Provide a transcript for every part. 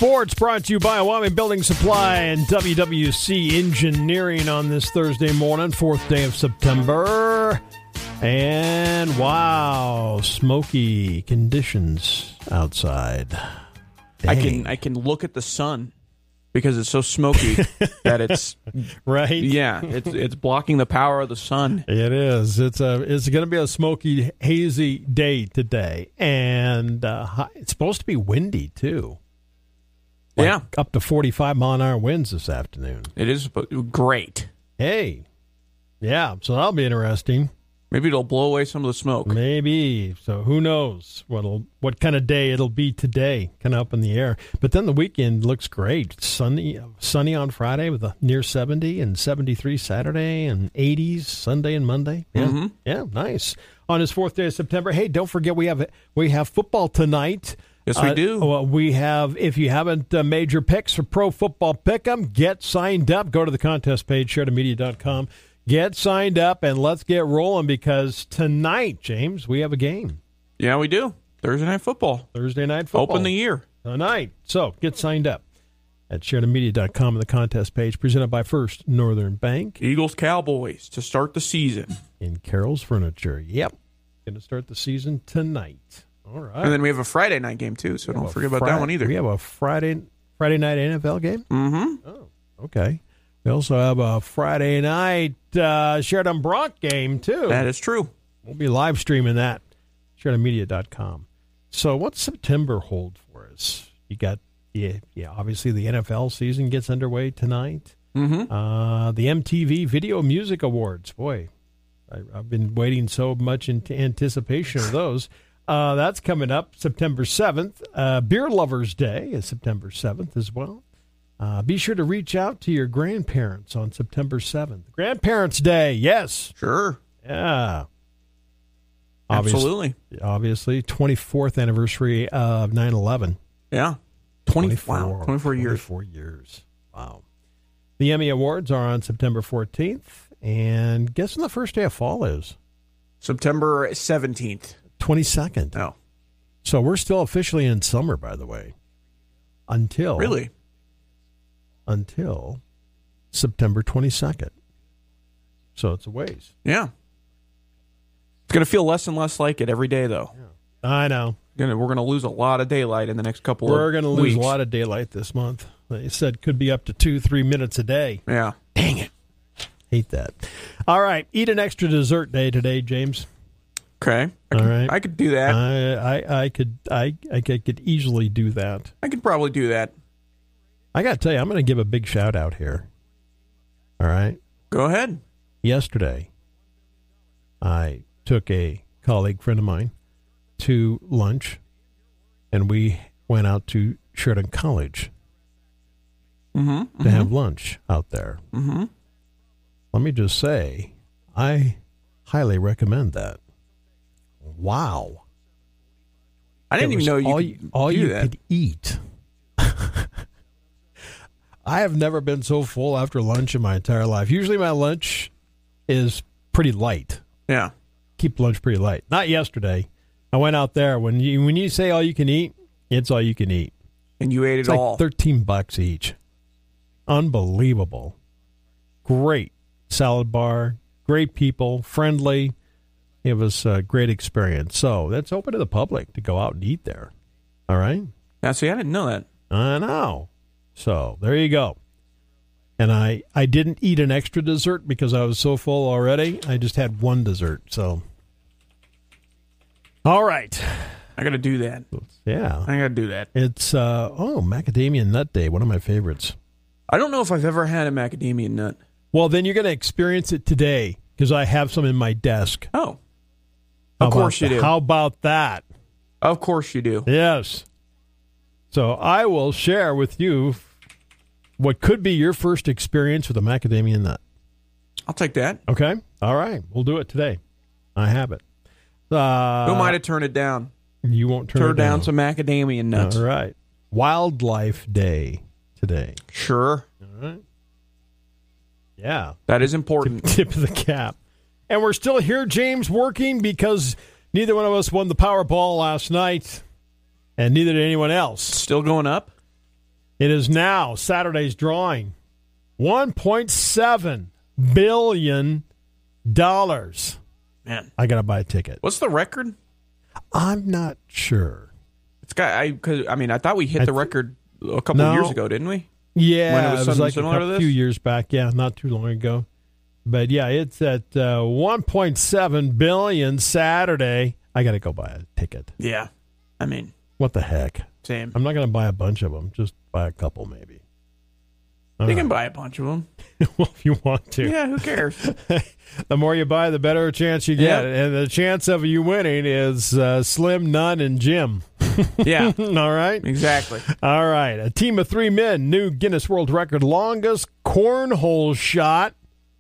Sports brought to you by Wyoming Building Supply and WWC Engineering on this Thursday morning, 4th day of September. And wow, smoky conditions outside. Dang. I can look at the sun because it's so smoky that it's right. Yeah, it's blocking the power of the sun. It is. It's going to be a smoky, hazy day today, and it's supposed to be windy too. Up to 45-mile-an-hour winds this afternoon. It is great. Hey, yeah. So that'll be interesting. Maybe it'll blow away some of the smoke. Maybe. So who knows what kind of day it'll be today, kind of up in the air. But then the weekend looks great. Sunny on Friday with a near 70 and 73 Saturday and 80s Sunday and Monday. Yeah, yeah, nice. On this 4th day of September. Hey, don't forget we have football tonight. Yes, we do. We have, if you haven't made your picks for Pro Football Pick'em, get signed up. Go to the contest page, SheridanMedia.com. Get signed up, and let's get rolling because tonight, James, we have a game. Yeah, we do. Thursday Night Football. Open the year. Tonight. So get signed up at SheridanMedia.com and the contest page presented by First Northern Bank. Eagles Cowboys to start the season. In Carroll's Furniture. Yep. Going to start the season tonight. All right. And then we have a Friday night game, too, so don't forget about that one either. We have a Friday night NFL game? Mm-hmm. Oh, okay. We also have a Friday night Sheridan Bronc game, too. That is true. We'll be live streaming that, SheridanMedia.com. So what's September hold for us? You got, obviously the NFL season gets underway tonight. Mm-hmm. The MTV Video Music Awards. Boy, I've been waiting so much in anticipation of those. That's coming up September 7th. Beer Lovers Day is September 7th as well. Be sure to reach out to your grandparents on September 7th. Grandparents' Day, yes. Sure. Yeah. Absolutely. Obviously, 24th anniversary of 9/11. Yeah. 24 years. 24 years. Wow. The Emmy Awards are on September 14th. And guess when the first day of fall is? September 17th. 22nd. Oh. So we're still officially in summer, by the way. Until September 22nd. So it's a ways. Yeah. It's going to feel less and less like it every day, though. Yeah. I know. We're going to lose a lot of daylight in the next couple of weeks. We're going to lose a lot of daylight this month. They said could be up to 2-3 minutes a day. Yeah. Dang it. Hate that. All right. Eat an extra dessert day today, James. Okay. I could do that. I could easily do that. I could probably do that. I got to tell you, I'm going to give a big shout out here. All right? Go ahead. Yesterday, I took a colleague friend of mine to lunch, and we went out to Sheridan College to have lunch out there. Mm-hmm. Let me just say, I highly recommend that. Wow. I didn't even know you could eat. I have never been so full after lunch in my entire life. Usually my lunch is pretty light. Yeah. Keep lunch pretty light. Not yesterday. I went out there. When you say all you can eat, it's all you can eat. And you ate it all. It's like $13 each. Unbelievable. Great salad bar. Great people. Friendly. It was a great experience. So that's open to the public to go out and eat there. All right? Now, see, I didn't know that. I know. So there you go. And I didn't eat an extra dessert because I was so full already. I just had one dessert. So, all right. I got to do that. Yeah. I got to do that. It's, Macadamia Nut Day, one of my favorites. I don't know if I've ever had a macadamia nut. Well, then you're going to experience it today because I have some in my desk. Oh. Of course you do. How about that? Of course you do. Yes. So I will share with you what could be your first experience with a macadamia nut. I'll take that. Okay. All right. We'll do it today. I have it. Who am I to turn it down? You won't turn down some macadamia nuts. All right. Wildlife Day today. Sure. All right. Yeah. That is important. Tip of the cap. And we're still here, James, working because neither one of us won the Powerball last night, and neither did anyone else. Still going up? It is now Saturday's drawing. $1.7 billion. Man, I got to buy a ticket. what's the record? I'm not sure. It's got. I thought we hit the record a couple of years ago, didn't we? Yeah, When it was something like similar to a this? few years back. Yeah, not too long ago. But yeah, it's at 1.7 billion Saturday. I got to go buy a ticket. Yeah. I mean, What the heck? same. I'm not going to buy a bunch of them. Just buy a couple, maybe. You can buy a bunch of them. Well, if you want to. Yeah, who cares? The more you buy, the better chance you get. Yeah. And the chance of you winning is Slim, None, and Jim. Yeah, All right? exactly. All right. A team of 3 men, new Guinness World Record, longest cornhole shot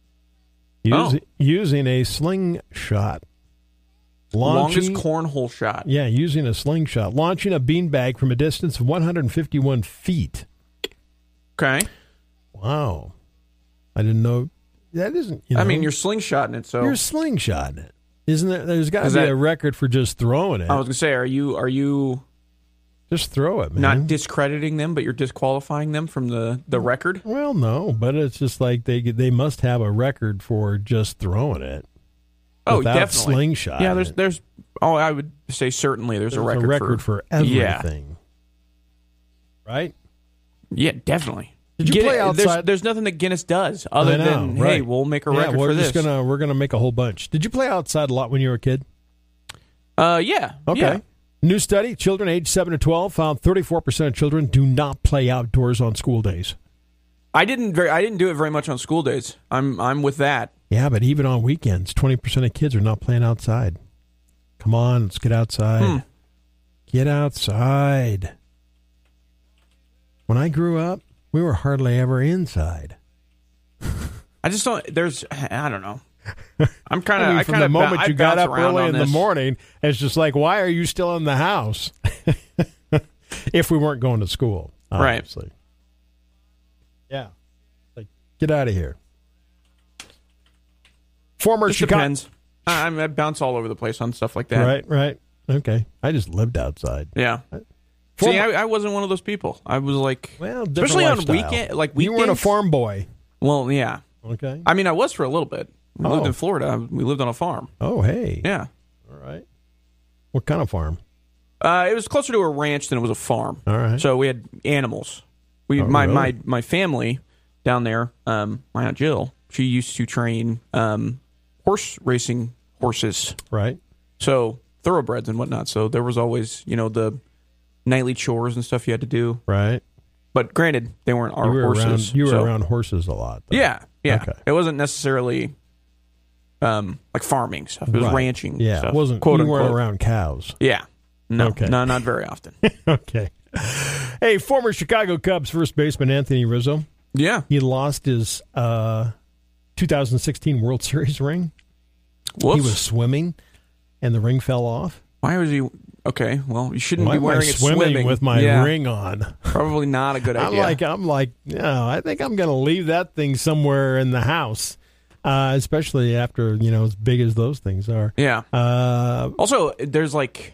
using a slingshot. Longest cornhole shot. Yeah, using a slingshot. Launching a beanbag from a distance of 151 feet. Okay. Wow. I didn't know. That isn't, I mean, you're slingshotting it, so you're slingshotting it. Isn't there? There's got to Is be that- a record for just throwing it. I was gonna say, are you Just throw it, man. not discrediting them, but you're disqualifying them from the record? Well, no, but it's just like they must have a record for just throwing it. Oh, without definitely. slingshot. Yeah, there's. Oh, I would say certainly there's a record for Yeah. everything. Right? Yeah, definitely. Did you play outside? There's nothing that Guinness does other I know, than hey, right. we'll make a record we're for just this. we're gonna make a whole bunch. Did you play outside a lot when you were a kid? Yeah. Okay. Yeah. New study: children aged 7 to 12 found 34% of children do not play outdoors on school days. I didn't do it very much on school days. I'm with that. Yeah, but even on weekends, 20% of kids are not playing outside. Come on, let's get outside. Get outside. When I grew up, we were hardly ever inside. I just don't. I don't know. I'm kind of. I mean, from the moment you got up early in the this. morning, it's just like, why are you still in the house? If we weren't going to school, obviously. Right. Yeah. Like, get out of here. Former Just Chicago. depends. I bounce all over the place on stuff like that. Right. Okay. I just lived outside. Yeah. See, I wasn't one of those people. I was like, Well, especially on lifestyle. weekends. You weren't a farm boy. Well, yeah. Okay. I mean, I was for a little bit. We lived in Florida. We lived on a farm. Oh, hey. Yeah. All right. What kind of farm? It was closer to a ranch than it was a farm. All right. So we had animals. My family down there, my Aunt Jill, she used to train horse racing horses. Right. So thoroughbreds and whatnot. So there was always, the nightly chores and stuff you had to do. Right. But granted, they weren't our horses. You were around horses a lot, though. Yeah. Okay. It wasn't necessarily like farming stuff. It was ranching Yeah, stuff. it wasn't. Quote You unquote. weren't around cows. Yeah. No, Okay. no, not very often. Okay. Hey, former Chicago Cubs first baseman Anthony Rizzo. Yeah. He lost his 2016 World Series ring. Whoops. He was swimming, and the ring fell off. Why was he? Okay, well, you shouldn't Why be am I wearing it swimming with my ring on? Probably not a good idea. I'm like, no, I think I'm going to leave that thing somewhere in the house, especially after, as big as those things are. Yeah. Also, there's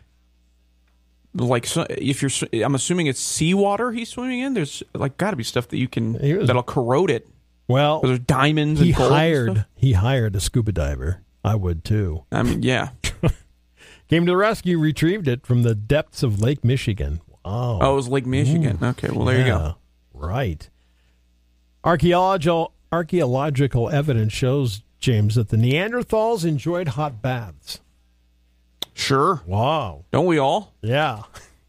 so if you're, I'm assuming it's seawater he's swimming in. There's got to be stuff that you can that'll corrode it. Well, there's diamonds and gold and stuff. He hired a scuba diver. I would too. I mean, yeah. Came to the rescue, retrieved it from the depths of Lake Michigan. Wow. Oh, it was Lake Michigan. Okay, well, there you go. Right. Archaeological evidence shows, James, that the Neanderthals enjoyed hot baths. Sure. Wow. Don't we all? Yeah.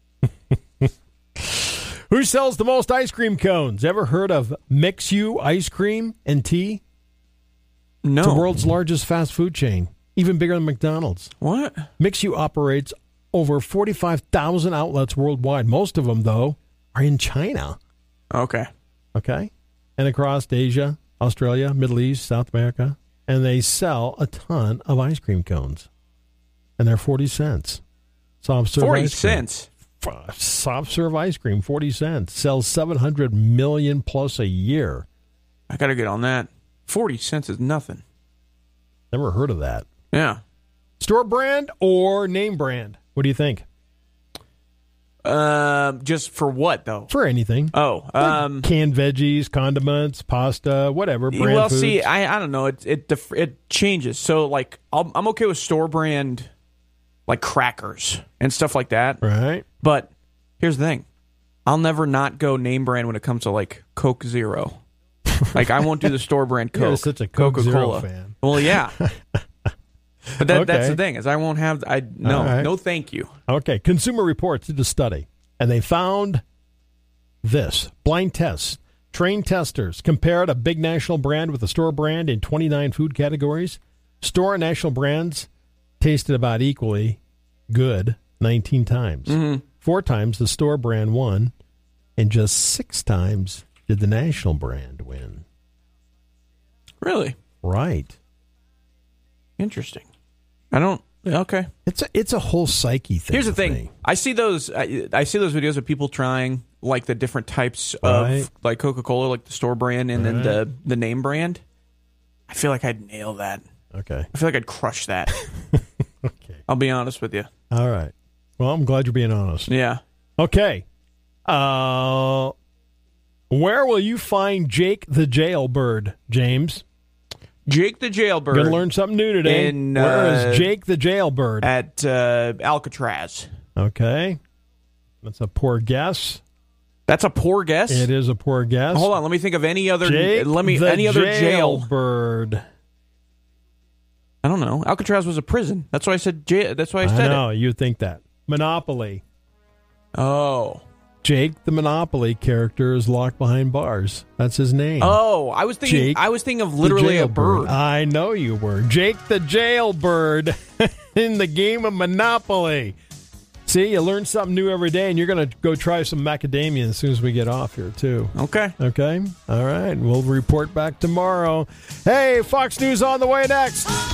Who sells the most ice cream cones? Ever heard of Mix-U Ice Cream and Tea? No. It's the world's largest fast food chain, even bigger than McDonald's. What? Mix-U operates over 45,000 outlets worldwide. Most of them, though, are in China. Okay. Okay? And across Asia, Australia, Middle East, South America. And they sell a ton of ice cream cones. And they're 40 cents. Soft serve 40 ice cream. cents? Soft serve ice cream, 40 cents. Sells 700 million plus a year. I got to get on that. 40 cents is nothing. Never heard of that. Yeah. Store brand or name brand? What do you think? Just for what though? For anything. Oh, like canned veggies, condiments, pasta, whatever. Brand well, foods. see, I don't know. It changes. So like, I'm okay with store brand, like crackers and stuff like that. Right. But here's the thing: I'll never not go name brand when it comes to like Coke Zero. Like I won't do the store brand Coke. You're such a Coca-Cola fan. Well, yeah. But that's the thing is I won't have no thank you. Okay, Consumer Reports did a study, and they found this. Blind tests. Trained testers compared a big national brand with a store brand in 29 food categories. Store and national brands tasted about equally good 19 times. Mm-hmm. 4 times the store brand won, and just 6 times did the national brand win. Really? Right. Interesting. I don't. Okay. It's a whole psyche thing. Here's the thing. Me. I see those videos of people trying like the different types of like Coca-Cola, like the store brand, and then the name brand. I feel like I'd nail that. Okay. I feel like I'd crush that. Okay. I'll be honest with you. All right. Well, I'm glad you're being honest. Yeah. Okay. Where will you find Jake the Jailbird, James? Jake the Jailbird. Going to learn something new today. Where is Jake the Jailbird? At Alcatraz. Okay. That's a poor guess. That's a poor guess? It is a poor guess. Hold on. Let me think of any other Jake any other jail. Jailbird. I don't know. Alcatraz was a prison. That's why I said that's why I said it. You'd think that. Monopoly. Oh. Jake the Monopoly character is locked behind bars. That's his name. Oh, I was thinking of literally a bird. I know you were. Jake the Jailbird in the game of Monopoly. See, you learn something new every day, and you're going to go try some macadamia as soon as we get off here, too. Okay. Okay? All right. We'll report back tomorrow. Hey, Fox News on the way next.